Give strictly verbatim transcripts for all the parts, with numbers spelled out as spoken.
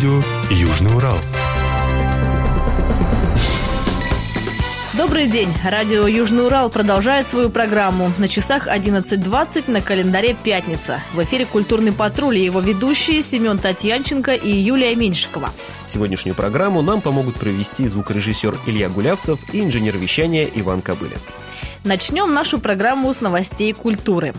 Радио Южный Урал. Добрый день. Радио Южный Урал продолжает свою программу. На часах одиннадцать двадцать, на календаре пятница. В эфире «Культурный патруль» и его ведущие Семен Татьянченко и Юлия Меньшикова. Сегодняшнюю программу нам помогут провести звукорежиссер Илья Гулявцев и инженер вещания Иван Кобылин. Начнем нашу программу с новостей культуры.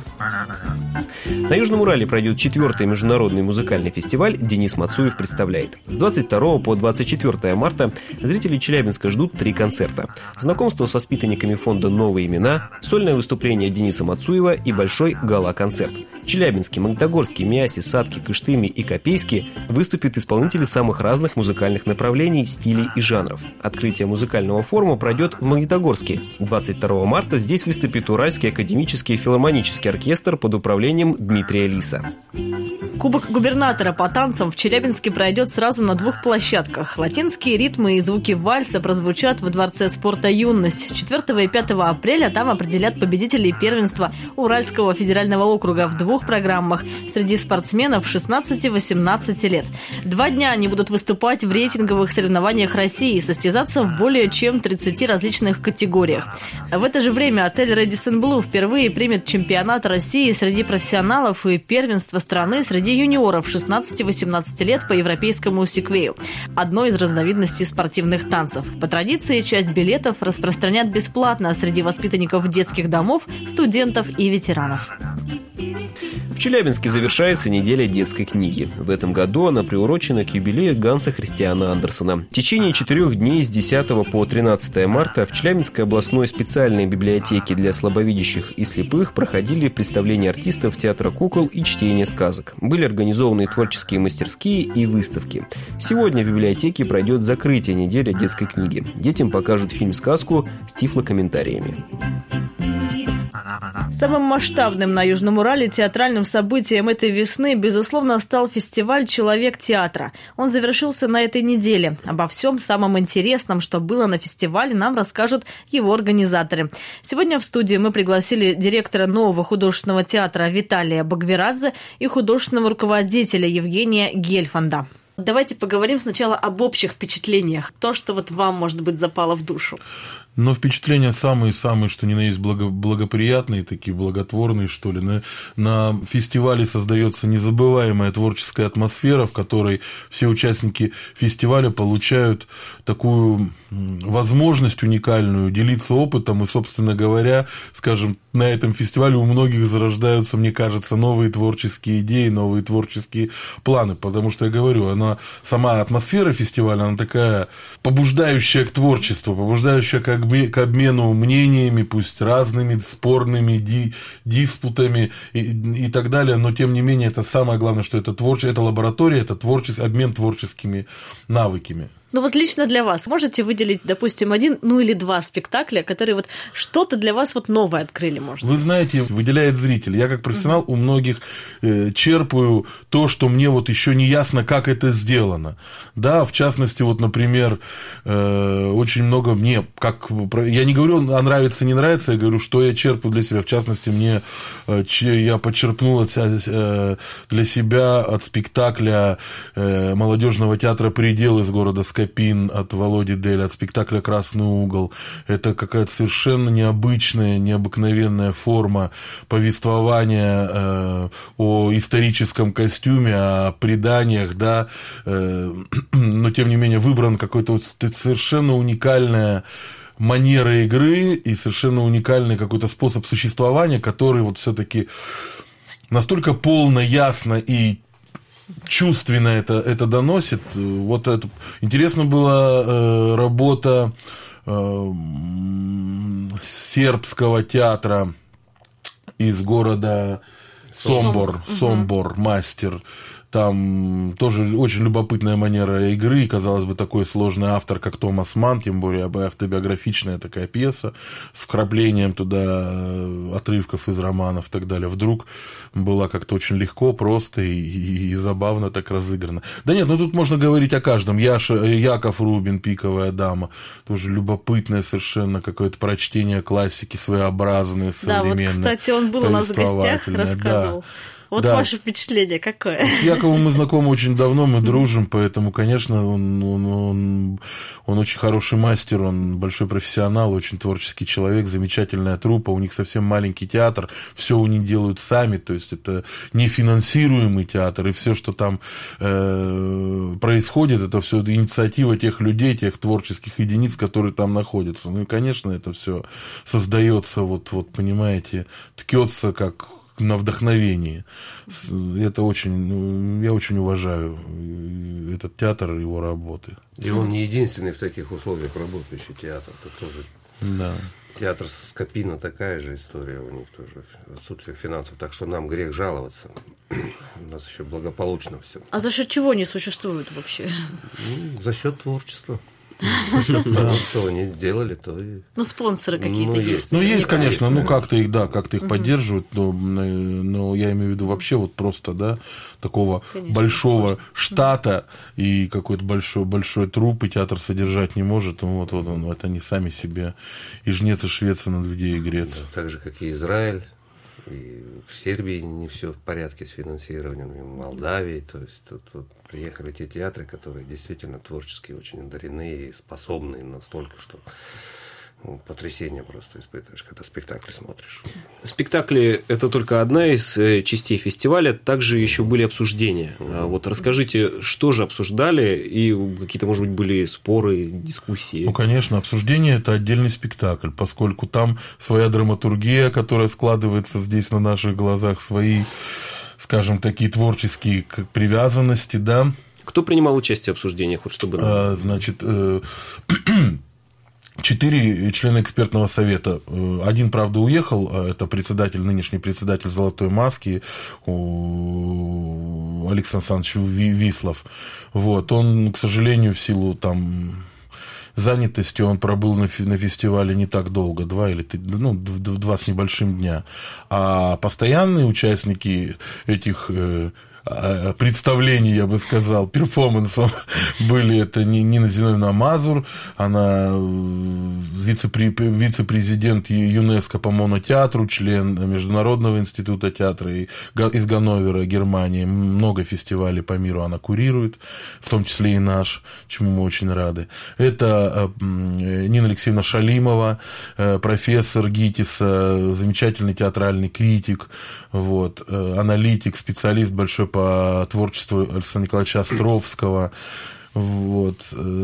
На Южном Урале пройдет четвертый международный музыкальный фестиваль «Денис Мацуев представляет». С двадцать второго по двадцать четвёртое марта зрители Челябинска ждут три концерта. Знакомство с воспитанниками фонда «Новые имена», сольное выступление Дениса Мацуева и большой гала-концерт. Челябинский, Магнитогорский, Миаси, Сатки, Кыштыми и Копейский выступят исполнители самых разных музыкальных направлений, стилей и жанров. Открытие музыкального форума пройдет в Магнитогорске. двадцать второго марта здесь выступит Уральский академический филармонический оркестр под управлением Дмитрия Лиса. Кубок губернатора по танцам в Челябинске пройдет сразу на двух площадках. Латинские ритмы и звуки вальса прозвучат в Дворце спорта «Юность». четвёртого и пятого апреля там определят победителей первенства Уральского федерального округа в двух программах среди спортсменов шестнадцати-восемнадцати лет. Два дня они будут выступать в рейтинговых соревнованиях России и состязаться в более чем тридцати различных категориях. В это же время отель «Рэдисон Блу» впервые примет чемпионат России среди профессионалов и первенство страны среди юниоров шестнадцати-восемнадцати лет по европейскому секвею, одной из разновидностей спортивных танцев. По традиции, часть билетов распространят бесплатно среди воспитанников детских домов, студентов и ветеранов. В Челябинске завершается неделя детской книги. В этом году она приурочена к юбилею Ганса Христиана Андерсена. В течение четырех дней с десятого по тринадцатое марта в Челябинской областной специальной библиотеке для слабовидящих и слепых проходили представления артистов театра кукол и чтение сказок. Были организованы творческие мастерские и выставки. Сегодня в библиотеке пройдет закрытие недели детской книги. Детям покажут фильм-сказку с тифлокомментариями. Самым масштабным на Южном Урале театральным событием этой весны, безусловно, стал фестиваль «Человек театра». Он завершился на этой неделе. Обо всем самом интересном, что было на фестивале, нам расскажут его организаторы. Сегодня в студию мы пригласили директора нового художественного театра Виталия Багверадзе и художественного руководителя Евгения Гельфанда. Давайте поговорим сначала об общих впечатлениях. То, что вот вам, может быть, запало в душу. Но впечатления самые-самые, что ни на есть, благо, благоприятные, такие благотворные, что ли. На, на фестивале создается незабываемая творческая атмосфера, в которой все участники фестиваля получают такую возможность уникальную делиться опытом. И, собственно говоря, скажем, на этом фестивале у многих зарождаются, мне кажется, новые творческие идеи, новые творческие планы. Потому что, я говорю, она, сама атмосфера фестиваля, она такая побуждающая к творчеству, побуждающая к к обмену мнениями, пусть разными, спорными, ди, диспутами и, и так далее, но тем не менее это самое главное, что это творчество, это лаборатория, это творчество, обмен творческими навыками. Ну вот лично для вас можете выделить, допустим, один, ну или два спектакля, которые вот что-то для вас вот новое открыли, может? Вы знаете, выделяет зритель. Я как профессионал uh-huh. у многих э, черпаю то, что мне вот еще не ясно, как это сделано. Да, в частности, вот, например, э, очень много мне, как я не говорю, а нравится, не нравится, я говорю, что я черпаю для себя. В частности, мне э, я подчерпнул от, э, для себя от спектакля э, молодежного театра «Предел» из города Скопин от Володи Деля, от спектакля «Красный угол». Это какая-то совершенно необычная, необыкновенная форма повествования э, о историческом костюме, о преданиях, да, э, но тем не менее выбран какой-то вот совершенно уникальная манера игры и совершенно уникальный какой-то способ существования, который вот все-таки настолько полно, ясно и чувственно это, это доносит. Вот это. Интересно была э, работа э, сербского театра из города Сомбор, Сомбор, мастер. Там тоже очень любопытная манера игры, и, казалось бы, такой сложный автор, как Томас Манн, тем более автобиографичная такая пьеса, с вкраплением туда отрывков из романов и так далее. Вдруг была как-то очень легко, просто и, и, и забавно так разыграно. Да нет, ну тут можно говорить о каждом. Яша, Яков Рубин, «Пиковая дама», тоже любопытное совершенно какое-то прочтение классики, своеобразное, современное. Да, вот, кстати, он был у нас в гостях, рассказывал. Да. Вот да. ваше впечатление какое? С Яковом мы знакомы очень давно, мы дружим, поэтому, конечно, он, он, он, он очень хороший мастер, он большой профессионал, очень творческий человек, замечательная труппа, у них совсем маленький театр, все у них делают сами, то есть это нефинансируемый театр, и все, что там э, происходит, это все инициатива тех людей, тех творческих единиц, которые там находятся. Ну и, конечно, это все создается, вот, вот понимаете, ткется как на вдохновении. Это очень, ну, я очень уважаю этот театр и его работы. И он не единственный в таких условиях работающий театр. Это тоже да. Театр Скопина такая же история, у них тоже отсутствие финансов, так что нам грех жаловаться. У нас еще благополучно все. А за счет чего не существует вообще? Ну, за счет творчества. Что они сделали, то и... Ну, спонсоры какие-то ну, есть. Ну, есть, конечно, есть, ну, как-то их, да, как-то их поддерживают, но, но я имею в виду вообще вот просто, да, такого конечно, большого сложно. Штата и какой-то большой, большой труп, и театр содержать не может, вот, вот он, это они сами себе и жнец, и швец, и над людей и грец. Да, так же, как и Израиль. И в Сербии не все в порядке с финансированием, и в Молдавии. То есть тут, тут приехали те театры, которые действительно творчески очень одарены и способны настолько, что ну, потрясение просто испытываешь, когда спектакли смотришь. Спектакли – это только одна из частей фестиваля, также еще были обсуждения. Mm-hmm. Вот расскажите, что же обсуждали, и какие-то, может быть, были споры, дискуссии? Ну, конечно, обсуждение – это отдельный спектакль, поскольку там своя драматургия, которая складывается здесь на наших глазах, свои, скажем, такие творческие привязанности, да. Кто принимал участие в обсуждениях, вот чтобы... А, значит... Э- Четыре члена экспертного совета. Один, правда, уехал, это председатель, нынешний председатель «Золотой маски» Александр Александрович Вислов. Вот. Он, к сожалению, в силу там занятости, он пробыл на, фи- на фестивале не так долго, два или три, ну, два с небольшим дня. А постоянные участники этих представлений, я бы сказал, перформансов были это Нина Зиновьевна Мазур, она вице-президент ЮНЕСКО по монотеатру, член Международного института театра из Ганновера, Германии. Много фестивалей по миру она курирует, в том числе и наш, чему мы очень рады. Это Нина Алексеевна Шалимова, профессор ГИТИСа, замечательный театральный критик, вот, аналитик, специалист большой по творчеству Александра Николаевича Островского, вот,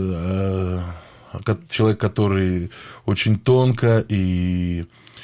человек, который очень тонко и,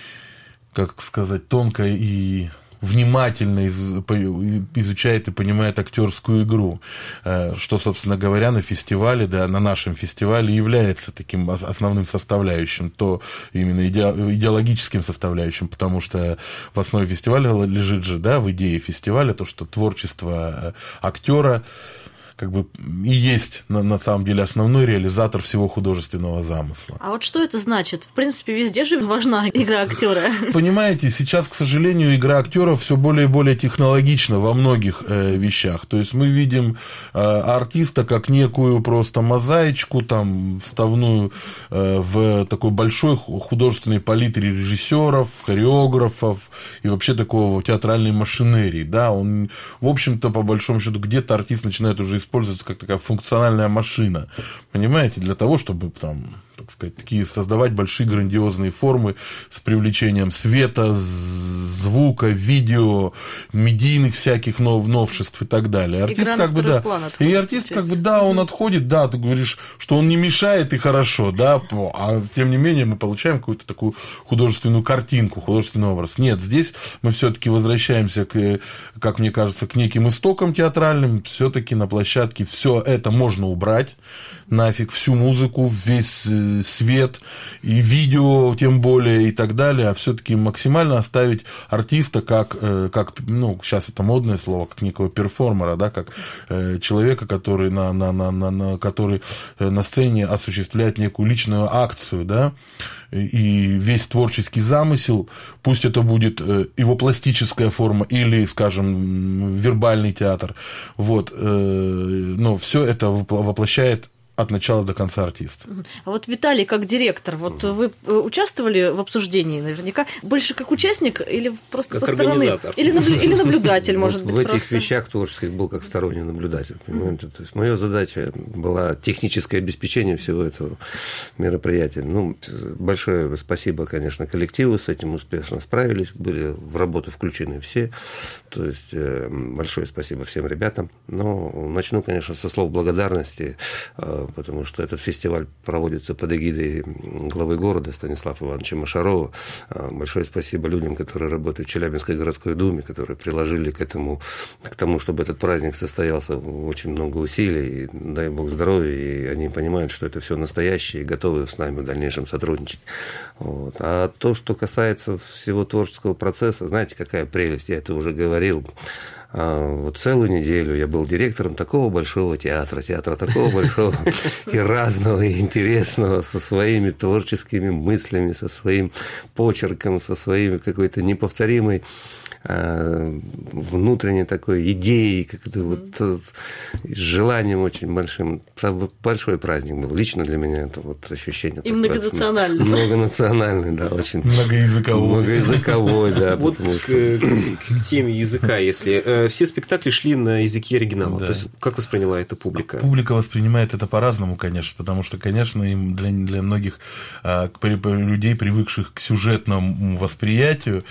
как сказать, тонко и внимательно изучает и понимает актерскую игру, что, собственно говоря, на фестивале, да, на нашем фестивале является таким основным составляющим, то именно идеологическим составляющим, потому что в основе фестиваля лежит же, да, в идее фестиваля то, что творчество актера как бы и есть на, на самом деле основной реализатор всего художественного замысла. А вот что это значит? В принципе, везде же важна игра актера. Понимаете, сейчас, к сожалению, игра актеров все более и более технологична во многих э, вещах. То есть мы видим э, артиста как некую просто мозаичку, там, вставную э, в такой большой художественной палитре режиссеров, хореографов и вообще такого театральной машинерии. Да? Он, в общем-то, по большому счету, где-то артист начинает уже используется как такая функциональная машина, понимаете, для того, чтобы там, так сказать, такие создавать большие грандиозные формы с привлечением света, звука, видео, медийных всяких нов, новшеств и так далее. Артист Игра как бы да, отходит, и артист получается. Как бы да, он отходит, да, ты говоришь, что он не мешает и хорошо, да, а тем не менее мы получаем какую-то такую художественную картинку, художественный образ. Нет, здесь мы все-таки возвращаемся к, как мне кажется, к неким истокам театральным, все-таки на площадке все это можно убрать нафиг, всю музыку, весь свет и видео, тем более, и так далее, а все-таки максимально оставить артиста как, как, ну, сейчас это модное слово, как некого перформера, да, как человека, который на, на, на, на, на, который на сцене осуществляет некую личную акцию, да, и весь творческий замысел, пусть это будет его пластическая форма или, скажем, вербальный театр, вот, но все это воплощает от начала до конца артист. А вот Виталий, как директор, вот вы участвовали в обсуждении наверняка? Больше как участник или просто как со стороны? Или, наблю... или наблюдатель, может вот быть, в этих просто? вещах творческих был как сторонний наблюдатель. Понимаете? То есть моя задача была техническое обеспечение всего этого мероприятия. Ну, большое спасибо, конечно, коллективу, с этим успешно справились, были в работу включены все. То есть большое спасибо всем ребятам. Но начну, конечно, со слов благодарности, потому что этот фестиваль проводится под эгидой главы города Станислава Ивановича Машарова. Большое спасибо людям, которые работают в Челябинской городской думе, которые приложили к этому, к тому, чтобы этот праздник состоялся, очень много усилий. И, дай бог здоровья, и они понимают, что это все настоящее, и готовы с нами в дальнейшем сотрудничать. Вот. А то, что касается всего творческого процесса, знаете, какая прелесть, я это уже говорил. Вот целую неделю я был директором такого большого театра, театра такого большого и разного, и интересного, со своими творческими мыслями, со своим почерком, со своей какой-то неповторимой внутренней такой идеей, как-то вот с желанием очень большим. Большой праздник был. Лично для меня это вот ощущение. И многонациональный. Многонациональный, да, очень. Многоязыковой. Многоязыковой, да. Вот к теме языка, если... Все спектакли шли на языке оригинала. То есть, как восприняла это публика? Публика воспринимает это по-разному, конечно, потому что, конечно, им для, для многих а, людей, привыкших к сюжетному восприятию,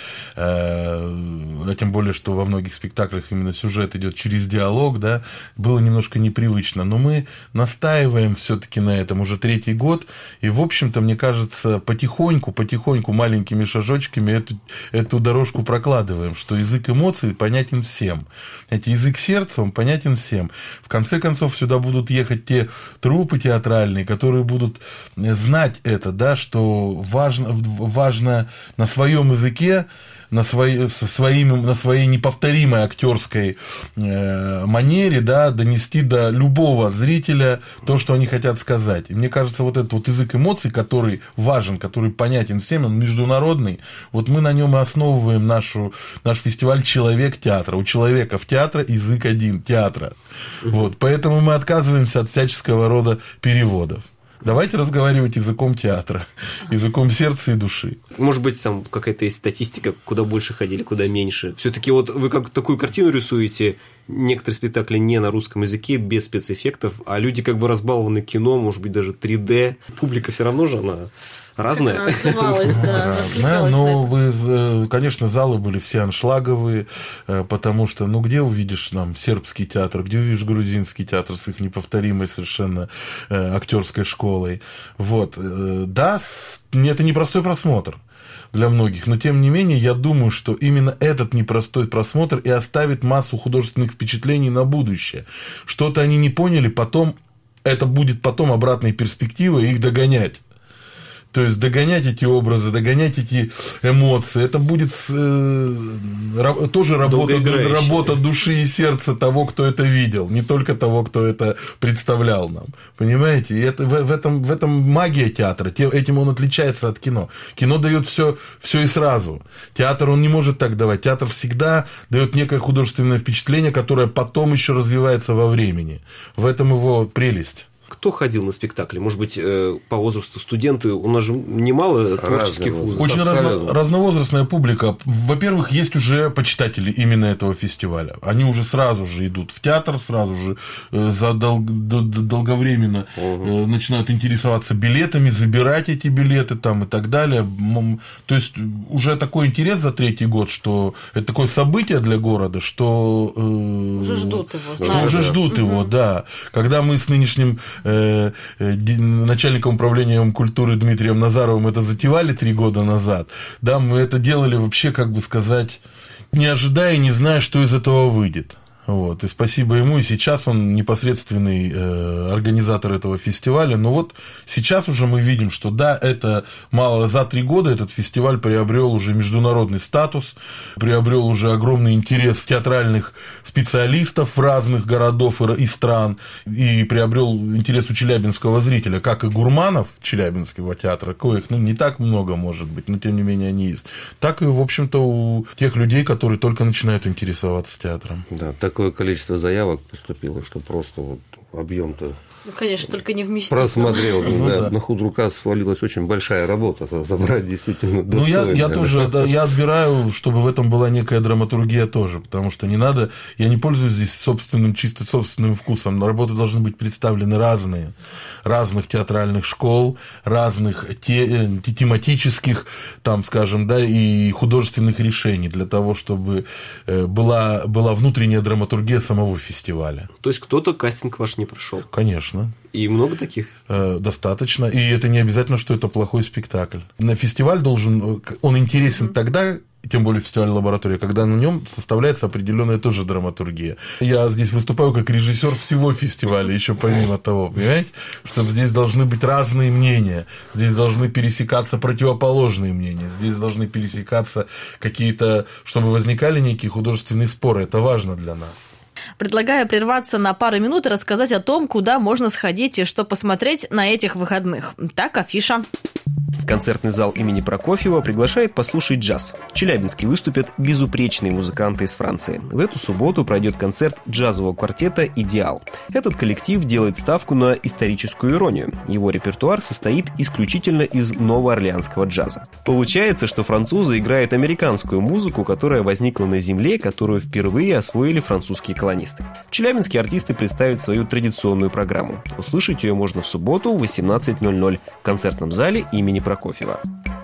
а, а тем более, что во многих спектаклях именно сюжет идет через диалог, да, было немножко непривычно. Но мы настаиваем все-таки на этом уже третий год, и, в общем-то, мне кажется, потихоньку, потихоньку, маленькими шажочками эту, эту дорожку прокладываем, что язык эмоций понятен всем. Эти язык сердца, он понятен всем. В конце концов, сюда будут ехать те труппы театральные, которые будут знать это, да, что важно, важно на своем языке, на своей, своим, на своей неповторимой актерской э, манере, да, донести до любого зрителя то, что они хотят сказать. И мне кажется, вот этот вот язык эмоций, который важен, который понятен всем, он международный, вот мы на нем и основываем нашу, наш фестиваль «Человек театра». У человека в театре язык один, театра. Вот, поэтому мы отказываемся от всяческого рода переводов. Давайте разговаривать языком театра, языком сердца и души. Может быть, там какая-то есть статистика, куда больше ходили, куда меньше. Все-таки вот вы как такую картину рисуете, некоторые спектакли не на русском языке, без спецэффектов, а люди как бы разбалованы кино, может быть, даже три дэ. Публика все равно же она разная. Разная, но вы, конечно, залы были все аншлаговые, потому что, ну, где увидишь нам сербский театр, где увидишь грузинский театр с их неповторимой совершенно актерской школой. Вот. Да, это непростой просмотр для многих, но тем не менее я думаю, что именно этот непростой просмотр и оставит массу художественных впечатлений на будущее. Что-то они не поняли, потом это будет потом обратной перспективой их догонять. То есть догонять эти образы, догонять эти эмоции, это будет э, тоже работа, работа души и сердца того, кто это видел, не только того, кто это представлял нам. Понимаете? И это, в, в, этом, в этом магия театра, тем, этим он отличается от кино. Кино дает все, все и сразу. Театр он не может так давать. Театр всегда дает некое художественное впечатление, которое потом еще развивается во времени. В этом его прелесть. Кто ходил на спектакли? Может быть, по возрасту студенты? У нас же немало творческих вузов. Очень разно, разновозрастная публика. Во-первых, есть уже почитатели именно этого фестиваля. Они уже сразу же идут в театр, сразу же за дол- долговременно угу. начинают интересоваться билетами, забирать эти билеты там, и так далее. То есть, уже такой интерес за третий год, что это такое событие для города, что... Уже ждут его. Что уже да. ждут угу. его, да. Когда мы с нынешним начальником управления культуры Дмитрием Назаровым это затевали три года назад, да, мы это делали вообще, как бы сказать, не ожидая, не зная, что из этого выйдет. Вот, и спасибо ему, и сейчас он непосредственный э, организатор этого фестиваля, но вот сейчас уже мы видим, что да, это мало, за три года этот фестиваль приобрел уже международный статус, приобрел уже огромный интерес театральных специалистов разных городов и, и стран, и приобрел интерес у челябинского зрителя, как и гурманов Челябинского театра, коих, ну, не так много, может быть, но тем не менее они есть, так и, в общем-то, у тех людей, которые только начинают интересоваться театром. Да, так такое количество заявок поступило, что просто вот объем-то Ну, конечно, только не вместе. Просмотрел, Ну, да, да. на худрука свалилась очень большая работа, забрать действительно Ну, я, достойно. я тоже, да, я отбираю, чтобы в этом была некая драматургия тоже, потому что не надо, я не пользуюсь здесь собственным, чисто собственным вкусом, работы должны быть представлены разные, разных театральных школ, разных те, тематических, там, скажем, да, и художественных решений, для того, чтобы была, была внутренняя драматургия самого фестиваля. То есть кто-то кастинг ваш не прошел? Конечно. И много таких? Достаточно. И это не обязательно, что это плохой спектакль. На фестиваль должен... Он интересен mm-hmm. тогда, тем более фестиваль «Лаборатория», когда на нем составляется определенная тоже драматургия. Я здесь выступаю как режиссер всего фестиваля, еще помимо того, понимаете, что здесь должны быть разные мнения, здесь должны пересекаться противоположные мнения, здесь должны пересекаться какие-то, чтобы возникали некие художественные споры. Это важно для нас. Предлагаю прерваться на пару минут и рассказать о том, куда можно сходить и что посмотреть на этих выходных. Так, афиша. Концертный зал имени Прокофьева приглашает послушать джаз. В Челябинске выступят безупречные музыканты из Франции. В эту субботу пройдет концерт джазового квартета «Идеал». Этот коллектив делает ставку на историческую иронию. Его репертуар состоит исключительно из новоорлеанского джаза. Получается, что французы играют американскую музыку, которая возникла на земле, которую впервые освоили французские колонисты. В Челябинске артисты представят свою традиционную программу. Услышать ее можно в субботу в восемнадцать ноль ноль в концертном зале имени Прокофьева.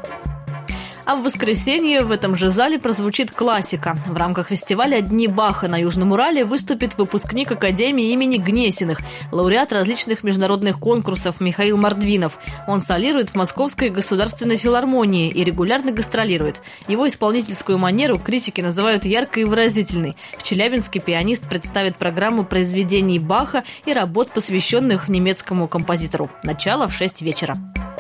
А в воскресенье в этом же зале прозвучит классика. В рамках фестиваля «Дни Баха» на Южном Урале выступит выпускник Академии имени Гнесиных, лауреат различных международных конкурсов Михаил Мордвинов. Он солирует в Московской государственной филармонии и регулярно гастролирует. Его исполнительскую манеру критики называют яркой и выразительной. В Челябинске пианист представит программу произведений Баха и работ, посвященных немецкому композитору. Начало в шесть вечера.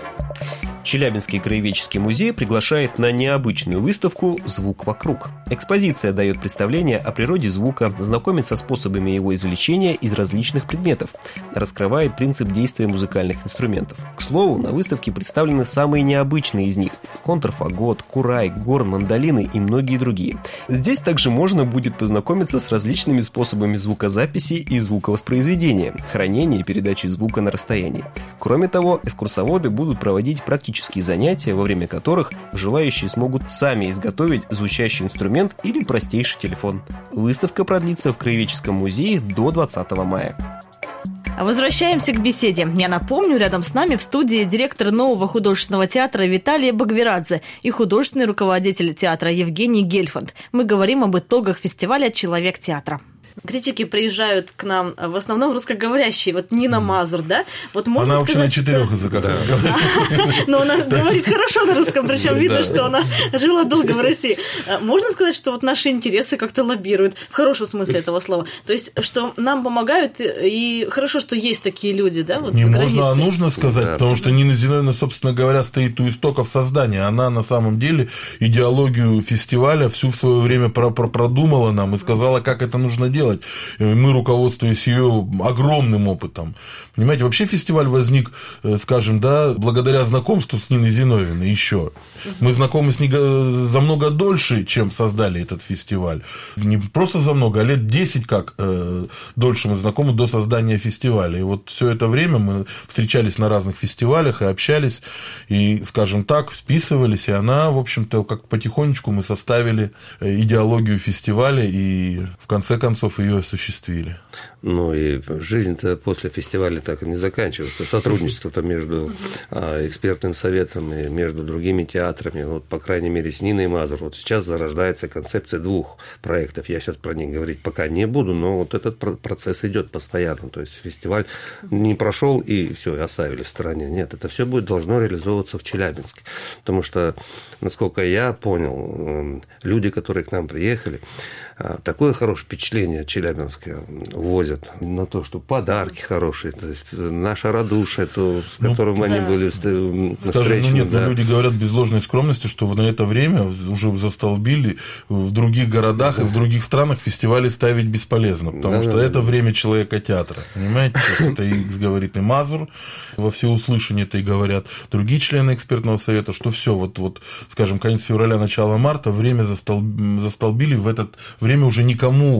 Челябинский краеведческий музей приглашает на необычную выставку «Звук вокруг». Экспозиция дает представление о природе звука, знакомит со способами его извлечения из различных предметов, раскрывает принцип действия музыкальных инструментов. К слову, на выставке представлены самые необычные из них – контрфагот, курай, горн, мандолины и многие другие. Здесь также можно будет познакомиться с различными способами звукозаписи и звуковоспроизведения, хранения и передачи звука на расстоянии. Кроме того, экскурсоводы будут проводить практические занятия, во время которых желающие смогут сами изготовить звучащий инструмент или простейший телефон. Выставка продлится в Краеведческом музее до двадцатого мая. Возвращаемся к беседе. Я напомню, рядом с нами в студии директор нового художественного театра Виталий Багверадзе и художественный руководитель театра Евгений Гельфанд. Мы говорим об итогах фестиваля «Человек театра». Критики приезжают к нам в основном русскоговорящие. Вот Нина Мазур, да? Вот можно она вообще сказать, на четырех что... языках разговаривает. Но она говорит хорошо на русском, причем видно, что она жила долго в России. Можно сказать, что вот наши интересы как-то лоббируют, в хорошем смысле этого слова. То есть, что нам помогают, и хорошо, что есть такие люди, да, вот не за можно, а границей. нужно сказать, Да. потому что Нина Зиновьевна, собственно говоря, стоит у истоков создания. Она на самом деле идеологию фестиваля всю в свое время про- про- продумала нам и сказала, как это нужно делать. Мы, руководствуясь ее огромным опытом. Понимаете, вообще фестиваль возник, скажем, да, благодаря знакомству с Ниной Зиновьевной еще. Мы знакомы с ней за много дольше, чем создали этот фестиваль. Не просто за много, а лет десять как э, дольше мы знакомы до создания фестиваля. И вот все это время мы встречались на разных фестивалях и общались, и, скажем так, списывались, и она, в общем-то, как потихонечку мы составили идеологию фестиваля и, в конце концов, ее осуществили. Ну и жизнь-то после фестиваля так и не заканчивается. Сотрудничество-то между а, экспертным советом и между другими театрами, вот, по крайней мере, с Ниной Мазур. Вот сейчас зарождается концепция двух проектов. Я сейчас про них говорить пока не буду, но вот этот процесс идет постоянно. То есть фестиваль не прошел и все, оставили в стороне. Нет, это все будет должно реализовываться в Челябинске. Потому что, насколько я понял, люди, которые к нам приехали, такое хорошее впечатление Челябинска возят на то, что подарки хорошие, то есть наша радушие, то, с которым ну, они да. были на Скажем, ну нет, да. люди говорят без ложной скромности, что на это время уже застолбили в других городах да. и в других странах фестивали ставить бесполезно, потому да, что да, это да. время человека театра, понимаете? Это и говорит и Мазур, во всеуслышание это и говорят другие члены экспертного совета, что все, вот, вот, скажем, конец февраля, начало марта, время застолбили в этот время уже никому во всем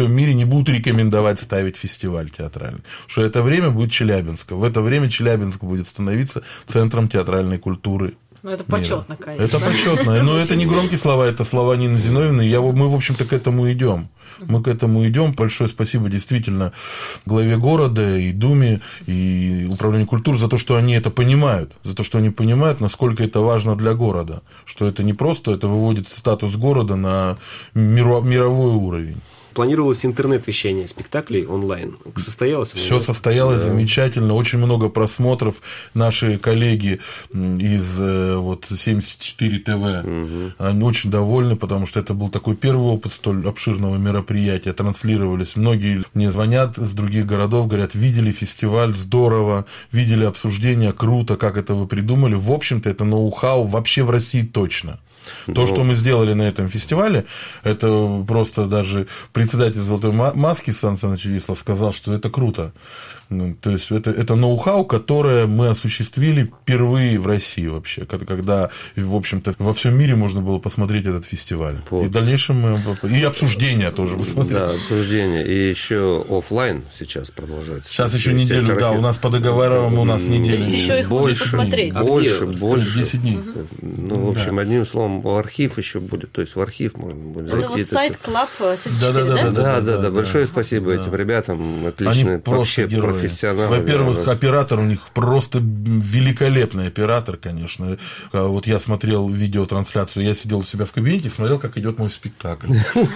всем мире не будут рекомендовать ставить фестиваль театральный. Что это время будет Челябинска. В это время Челябинск будет становиться центром театральной культуры. Ну, это почетно, конечно. Это почетно. Но это не громкие слова, это слова Нины Зиновьевны. Я, мы, в общем-то, к этому идем. Мы к этому идем. Большое спасибо действительно главе города и Думе, и Управлению культуры за то, что они это понимают. За то, что они понимают, насколько это важно для города. Что это не просто, это выводит статус города на мировой уровень. Планировалось интернет-вещание спектаклей онлайн. Состоялось? Все состоялось да. замечательно. Очень много просмотров. Наши коллеги из вот, семьдесят четыре тэ вэ, угу. они очень довольны, потому что это был такой первый опыт столь обширного мероприятия. Транслировались. Многие мне звонят с других городов, говорят, видели фестиваль, здорово, видели обсуждение, круто, как это вы придумали. В общем-то, это ноу-хау вообще в России точно. То, Но... что мы сделали на этом фестивале, это просто даже председатель «Золотой маски» Сан Саныч Вислов сказал, что это круто. То есть, это, это ноу-хау, которое мы осуществили впервые в России вообще, когда, в общем-то, во всем мире можно было посмотреть этот фестиваль. Вот. И в дальнейшем мы... И обсуждения тоже посмотрели. Да, обсуждения. И еще офлайн сейчас продолжается. Сейчас еще неделю, да, у нас по договорам у нас неделя. То есть, еще их можно посмотреть. Больше, больше. десять дней. Ну, в общем, одним словом, в архив еще будет. То есть, в архив можно будет зайти. Это вот сайт Клаб семьдесят четыре, да? Да, да, да. Большое спасибо этим ребятам. Отличные, вообще профессионалы. Во-первых, оператор у них просто великолепный оператор, конечно. Вот я смотрел видеотрансляцию, я сидел у себя в кабинете и смотрел, как идет мой спектакль.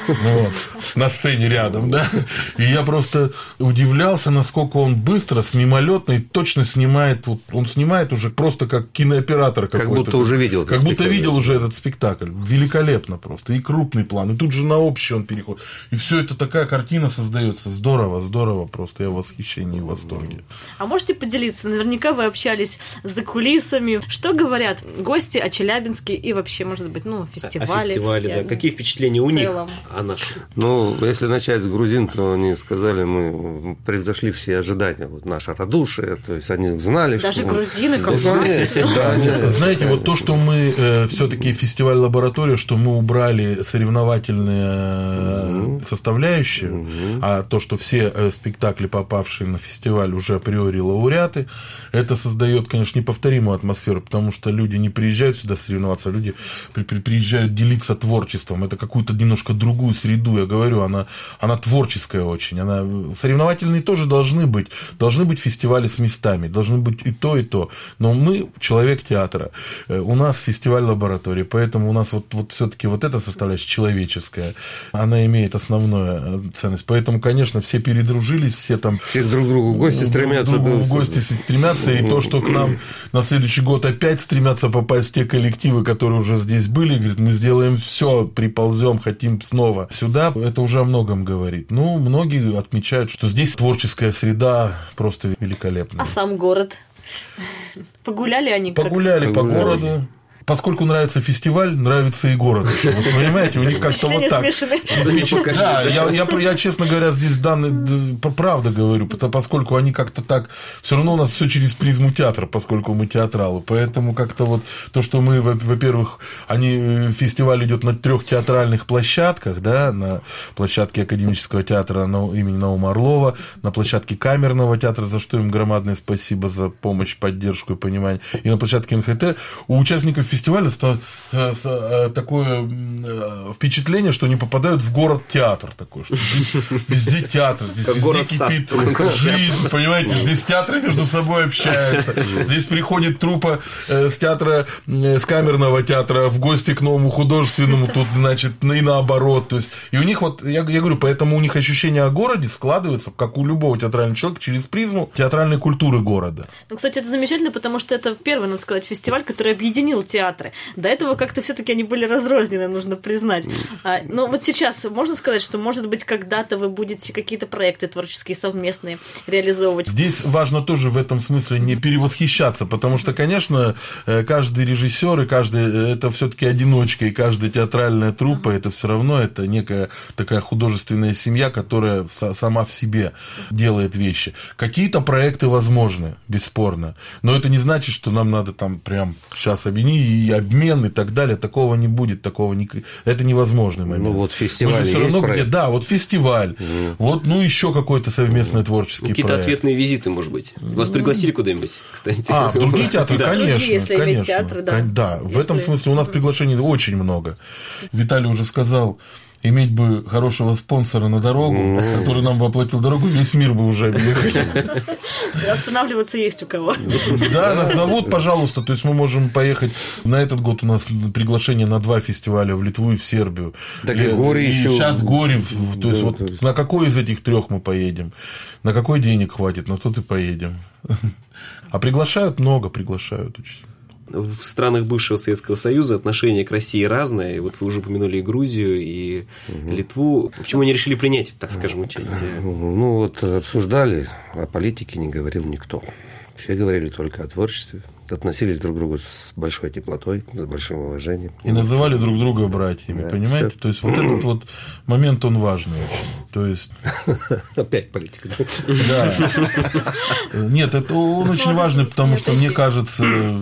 На сцене рядом, да. И я просто удивлялся, насколько он быстро, с мимолетной, точно снимает. Он снимает уже просто как кинооператор какой-то. Как будто уже видел. Как будто видел уже этот спектакль. Великолепно просто. И крупный план. И тут же на общий он переходит. И все это такая картина создается. Здорово, здорово. Просто я в восхищении и восторге. А можете поделиться? Наверняка вы общались за кулисами. Что говорят гости о Челябинске и вообще, может быть, ну, фестивале? О фестивале, да. Какие впечатления у них о нашем? Ну, если начать с грузин, то они сказали, мы превзошли все ожидания. Вот наше радушие, то есть они знали, Даже что... Даже грузины, как бы. Знаете, вот то, что мы все-таки фестиваль-лаборатория, что мы убрали соревновательные составляющие, а то, что все спектакли, попавшие на фестиваль, уже априори лауреаты, это создает, конечно, неповторимую атмосферу, потому что люди не приезжают сюда соревноваться, люди при, при, приезжают делиться творчеством. Это какую-то немножко другую среду, я говорю, она, она творческая очень. Она... Соревновательные тоже должны быть. Должны быть фестивали с местами, должны быть и то, и то. Но мы человек театра. У нас фестиваль лаборатории, поэтому у нас вот, вот все-таки вот эта составляющая человеческая, она имеет основную ценность. Поэтому, конечно, все передружились, все там... Все друг к другу в гости стремятся. Друг в гости стремятся, и то, что к нам на следующий год опять стремятся попасть те коллективы, которые уже здесь были, говорят, мы сделаем все, приползем, хотим снова сюда, это уже о многом говорит. Ну, многие отмечают, что здесь творческая среда просто великолепная. А сам город? Погуляли они? Погуляли по городу. Поскольку нравится фестиваль, нравится и город. Вот, понимаете, у них как-то вот так. Да, я, я, я, честно говоря, здесь данные, правда говорю, поскольку они как-то так... Все равно у нас все через призму театра, поскольку мы театралы. Поэтому как-то вот то, что мы, во-первых, они, фестиваль идет на трех театральных площадках, да, на площадке Академического театра имени Наума Орлова, на площадке Камерного театра, за что им громадное спасибо за помощь, поддержку и понимание, и на площадке эн ха тэ. У участников фестиваля фестиваля такое впечатление, что они попадают в город-театр такой, что здесь везде театр, здесь везде кипит жизнь, понимаете, здесь театры между собой общаются, здесь приходит труппа с театра, с Камерного театра в гости к новому художественному, тут, значит, и наоборот, то есть, и у них вот, я, я говорю, поэтому у них ощущение о городе складывается, как у любого театрального человека, через призму театральной культуры города. Ну, кстати, это замечательно, потому что это первый, надо сказать, фестиваль, который объединил театр. До этого как-то все-таки они были разрознены, нужно признать. А, но вот сейчас можно сказать, что, может быть, когда-то вы будете какие-то проекты творческие совместные реализовывать. Здесь важно тоже в этом смысле не перевосхищаться, потому что, конечно, каждый режиссер и каждый это все-таки одиночка, и каждая театральная труппа это все равно это некая такая художественная семья, которая сама в себе делает вещи. Какие-то проекты возможны, бесспорно, но это не значит, что нам надо там прям сейчас объединить и обмен и так далее. Такого не будет, такого не... это невозможный момент. Ну вот фестиваль. Мы же все равно где, да, вот фестиваль, mm. вот, ну еще какой-то совместный творческий Какие-то проект. ответные визиты, может быть. Вас пригласили куда-нибудь, кстати? А, в другие театры, конечно, Другие, если конечно. иметь театры, да. Да, в Если... этом смысле у нас приглашений очень много. Виталий уже сказал, иметь бы хорошего спонсора на дорогу, mm. который нам бы оплатил дорогу, весь мир бы уже объехали. Останавливаться есть у кого. Да, нас зовут, пожалуйста, то есть мы можем поехать. На этот год у нас приглашение на два фестиваля в Литву и в Сербию. Так и горе еще. Сейчас горе, то есть вот на какой из этих трех мы поедем, на какой денег хватит, на тот и поедем. А приглашают много, приглашают очень. В странах бывшего Советского Союза отношение к России разное. Вот вы уже упомянули и Грузию, и угу. Литву. Почему они решили принять, так скажем, участие? Ну, вот обсуждали, о политике не говорил никто. Все говорили только о творчестве. Относились друг к другу с большой теплотой, с большим уважением. И называли друг друга братьями, да, понимаете? Все. То есть, вот этот вот момент, он важный очень. То есть... Опять политика. Да. Нет, это он очень важный, потому что, мне кажется,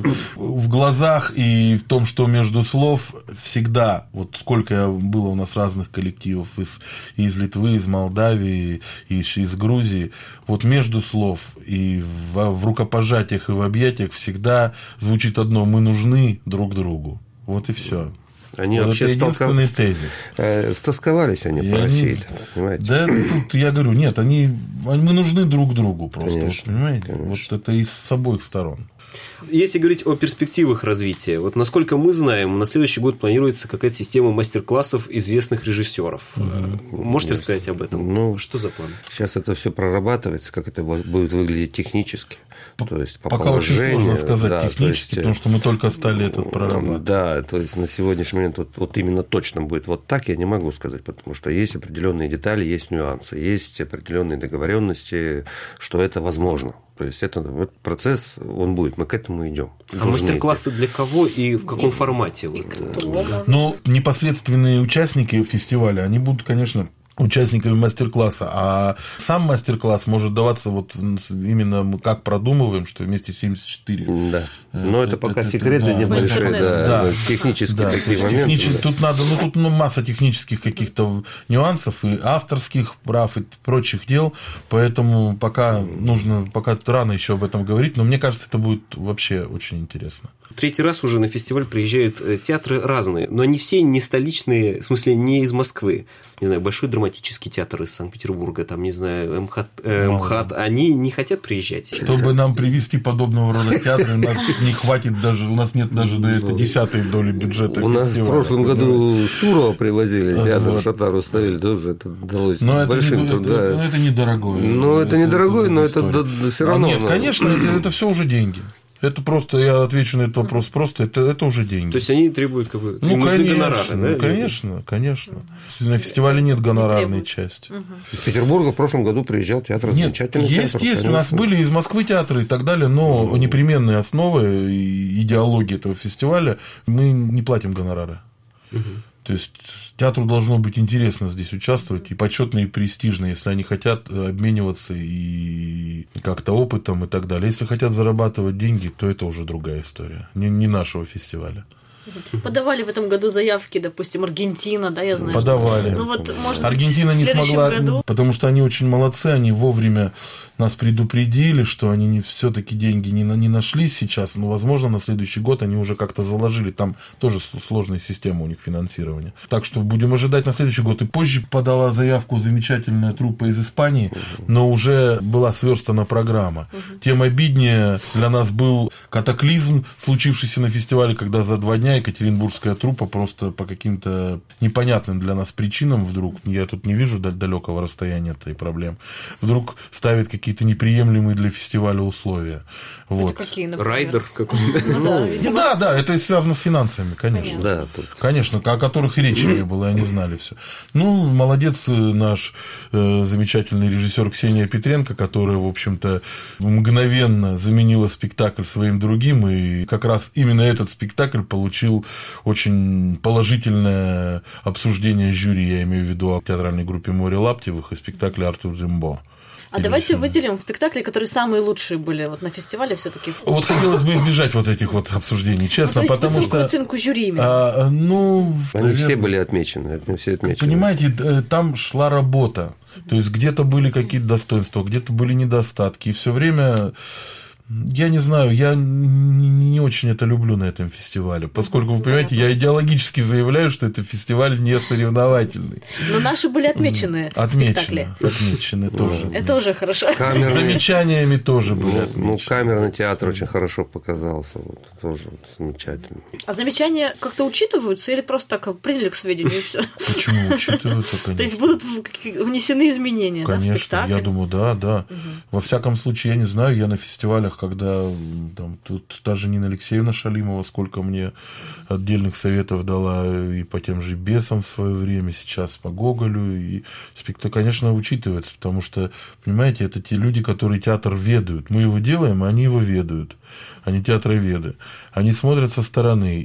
в глазах и в том, что между слов всегда, вот сколько было у нас разных коллективов из, из Литвы, из Молдавии, из, из Грузии, вот между слов и в, в рукопожатиях и в объятиях всегда звучит одно: мы нужны друг другу. Вот и все. Они вот вообще это единственный столков... тезис. Э, стосковались они и по они... России, понимаете? Да, тут я говорю, нет, они, мы нужны друг другу просто, Конечно, понимаете? конечно. Вот это и с обоих сторон. Если говорить о перспективах развития, вот насколько мы знаем, на следующий год планируется какая-то система мастер-классов известных режиссеров. Mm-hmm. Можете Есть. рассказать об этом? Ну, что за план? Сейчас это все прорабатывается, как это будет выглядеть технически. То есть, по Пока очень сложно сказать да, технически, есть, потому что мы только стали этот прорабатывать. Да, то есть на сегодняшний момент вот, вот именно точно будет вот так, я не могу сказать, потому что есть определенные детали, есть нюансы, есть определенные договоренности, что это возможно. То есть это вот процесс, он будет, мы к этому идем. А мастер-классы для кого и в каком и, формате? И ну, непосредственные участники фестиваля, они будут, конечно, участниками мастер-класса, а сам мастер-класс может даваться вот именно мы как продумываем, что вместе семьдесят четыре. Да. Но это, это пока это, секреты да, небольшие, да, да, технические да, такие моменты. Технически, да. Тут надо, ну тут ну, масса технических каких-то нюансов и авторских прав и прочих дел, поэтому пока нужно, пока рано еще об этом говорить, но мне кажется, это будет вообще очень интересно. Третий раз уже на фестиваль приезжают театры разные, но они все не столичные, в смысле не из Москвы. Не знаю, Большой драматический театр из Санкт-Петербурга, там, не знаю, МХАТ, э, МХАТ, они не хотят приезжать. Чтобы нам привести подобного рода театры, у нас не хватит даже, у нас нет даже до этой десятой доли бюджета. У нас в прошлом году с Турова привозили театр, Шатару ставили, тоже это далось большим трудом. Но это недорогое. Ну, это недорогое, но это все равно. Нет, конечно, это все уже деньги. Это просто, я отвечу на этот вопрос просто, это, это уже деньги. То есть они требуют как бы ну, конечно, гонорары, да? Конечно, конечно. На фестивале нет гонорарной части. Угу. Из Петербурга в прошлом году приезжал театр нет, замечательный. Есть, театр, есть. Конечно. У нас были из Москвы театры и так далее, но угу. непременные основы и идеологии этого фестиваля мы не платим гонорары. Угу. То есть театру должно быть интересно здесь участвовать, и почетно, и престижно, если они хотят обмениваться и как-то опытом и так далее. Если хотят зарабатывать деньги, то это уже другая история, не, не нашего фестиваля. Подавали в этом году заявки, допустим, Аргентина, да, я знаю. Подавали. Что... Ну, вот, может Аргентина быть, не смогла, году... потому что они очень молодцы, они вовремя нас предупредили, что они не, все-таки деньги не, не нашли сейчас, но, возможно, на следующий год они уже как-то заложили, там тоже сложная система у них финансирования. Так что будем ожидать на следующий год. И позже подала заявку замечательная труппа из Испании, но уже была сверстана программа. Угу. Тем обиднее для нас был катаклизм, случившийся на фестивале, когда за два дня екатеринбургская труппа просто по каким-то непонятным для нас причинам вдруг, я тут не вижу далекого расстояния этой проблем, вдруг ставит какие-то какие-то неприемлемые для фестиваля условия. Вот. Это какие, например? Райдер какой-то. Ну, да, ну, да, да, это связано с финансами, конечно. Да, тут... Конечно, о которых и речи не было, они знали все. Ну, молодец наш э, замечательный режиссер Ксения Петренко, которая, в общем-то, мгновенно заменила спектакль своим другим, и как раз именно этот спектакль получил очень положительное обсуждение жюри, я имею в виду о театральной группе «Море Лаптевых» и спектакле «Артур Римбо». А давайте выделим спектакли, которые самые лучшие были вот на фестивале все-таки. Вот хотелось бы избежать вот этих вот обсуждений, честно, ну, то есть потому что... оценку жюри именно. А, ну, Они наверное, все были отмечены, все отмечены. Понимаете, там шла работа. То есть где-то были какие-то достоинства, где-то были недостатки. И все время... Я не знаю, я не, не очень это люблю на этом фестивале, поскольку, вы понимаете, я идеологически заявляю, что это фестиваль не соревновательный. Но наши были отмечены спектакли. Отмечены тоже. Это уже хорошо. Камерный... Замечаниями тоже были отмечены. Ну, камерный театр очень хорошо показался, вот, тоже вот, замечательно. А замечания как-то учитываются или просто так приняли к сведению и все? Почему учитываются, конечно? То есть будут внесены изменения, конечно, да, в спектакль? Я думаю, да, да. Угу. Во всяком случае, я не знаю, я на фестивалях, когда там, тут даже Нина Алексеевна Шалимова сколько мне отдельных советов дала и по тем же бесам в свое время, сейчас по Гоголю, и спектакль, конечно, учитывается, потому что, понимаете, это те люди, которые театр ведают. Мы его делаем, а они его ведают. Они театроведы. Они смотрят со стороны,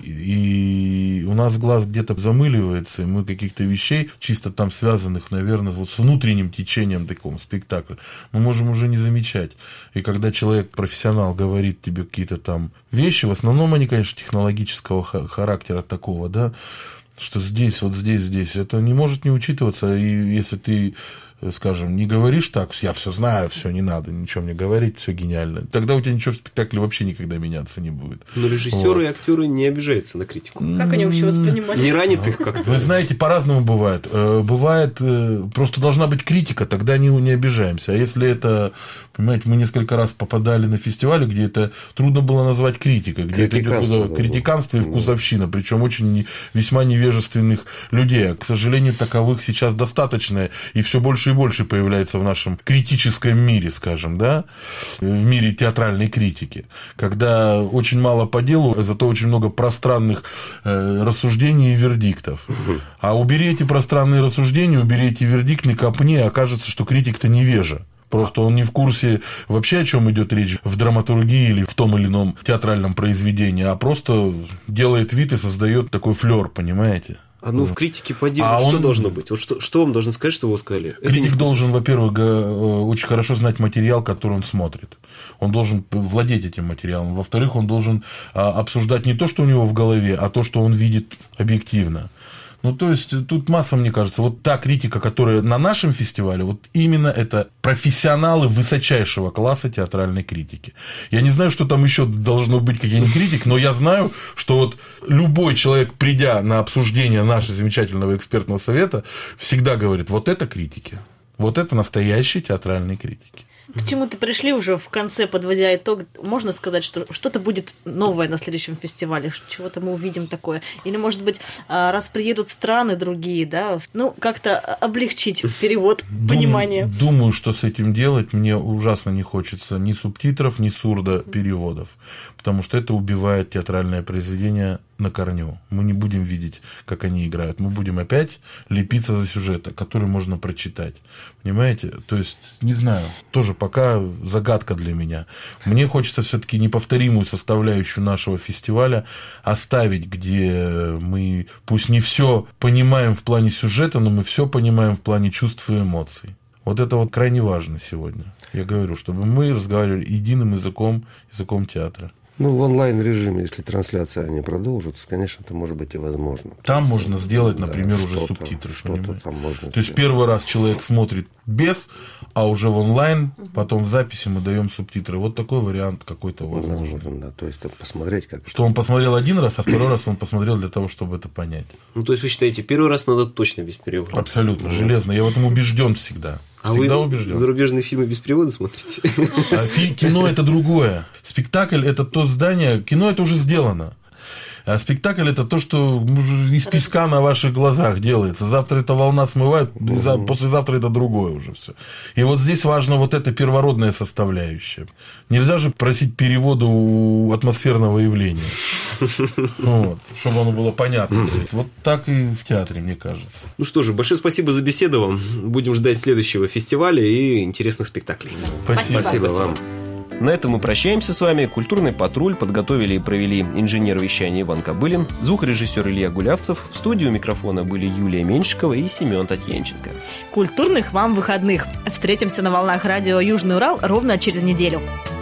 и у нас глаз где-то замыливается, и мы каких-то вещей, чисто там связанных, наверное, вот с внутренним течением такого спектакля, мы можем уже не замечать. И когда человек, профессионал, говорит тебе какие-то там вещи, в основном они, конечно, технологического характера такого, да, что здесь, вот здесь, здесь, это не может не учитываться, и если ты, скажем, не говоришь так, я все знаю, все, не надо ничего мне говорить, все гениально, тогда у тебя ничего в спектакле вообще никогда меняться не будет. Но режиссеры вот. И актеры не обижаются на критику. Как они вообще воспринимали? Не ранит их как-то? Вы знаете, по-разному бывает. Бывает, просто должна быть критика, тогда не, не обижаемся. А если это, понимаете, мы несколько раз попадали на фестивали, где это трудно было назвать критикой, где это идет критиканство и вкусовщина, причем очень весьма невежественных людей. К сожалению, таковых сейчас достаточно, и все больше и больше появляется в нашем критическом мире, скажем, да, в мире театральной критики, когда очень мало по делу, зато очень много пространных э, рассуждений и вердиктов. А убери эти пространные рассуждения, убери эти вердикты, копни, окажется, что критик-то невежа. Просто он не в курсе вообще, о чем идет речь в драматургии или в том или ином театральном произведении, а просто делает вид и создает такой флер, понимаете? А ну в критике по делу а что он... должно быть? Вот что, что вам должен сказать, что вы сказали? Критик должен, во-первых, очень хорошо знать материал, который он смотрит. Он должен владеть этим материалом. Во-вторых, он должен обсуждать не то, что у него в голове, а то, что он видит объективно. Ну, то есть, тут масса, мне кажется, вот та критика, которая на нашем фестивале, вот именно это профессионалы высочайшего класса театральной критики. Я не знаю, что там еще должно быть, как я не критик, но я знаю, что вот любой человек, придя на обсуждение нашего замечательного экспертного совета, всегда говорит, вот это критики, вот это настоящие театральные критики. К чему-то пришли уже в конце, подводя итог. Можно сказать, что что-то будет новое на следующем фестивале, чего-то мы увидим такое. Или, может быть, раз приедут страны другие, да, ну, как-то облегчить перевод, понимание. Думаю, думаю, что с этим делать мне ужасно не хочется ни субтитров, ни сурдопереводов, потому что это убивает театральное произведение на корню. Мы не будем видеть, как они играют. Мы будем опять лепиться за сюжет, который можно прочитать. Понимаете? То есть, не знаю, тоже пока загадка для меня. Мне хочется все-таки неповторимую составляющую нашего фестиваля оставить, где мы пусть не все понимаем в плане сюжета, но мы все понимаем в плане чувств и эмоций. Вот это вот крайне важно сегодня. Я говорю, чтобы мы разговаривали единым языком, языком театра. Ну, в онлайн-режиме, если трансляция не продолжится, конечно, это может быть и возможно. Там есть, можно сделать, да, например, уже субтитры. Что-то там можно То сделать. есть первый раз человек смотрит без, а уже в онлайн, потом в записи мы даем субтитры. Вот такой вариант какой-то возможен. Возможно, да. То есть посмотреть, как. Что он посмотрел один раз, а второй раз он посмотрел для того, чтобы это понять. Ну, то есть вы считаете, первый раз надо точно без перевода? Абсолютно, вот. Железно. Я в этом убежден всегда. Всегда а вы убежден. Зарубежные фильмы без перевода смотрите? А, фи- кино это другое. Спектакль это то здание. Кино это уже сделано. А спектакль это то, что из песка на ваших глазах делается. Завтра эта волна смывает, mm-hmm. послезавтра это другое уже все. И вот здесь важно вот эта первородная составляющая. Нельзя же просить перевода у атмосферного явления. Вот, чтобы оно было понятно. Вот так и в театре, мне кажется. Ну что же, большое спасибо за беседу вам. Будем ждать следующего фестиваля и интересных спектаклей. Спасибо, спасибо вам. На этом мы прощаемся с вами. Культурный патруль подготовили и провели инженер вещания Иван Кобылин, звукорежиссер Илья Гулявцев. В студии у микрофона были Юлия Меньшикова и Семен Татьянченко. Культурных вам выходных. Встретимся на волнах радио «Южный Урал» ровно через неделю.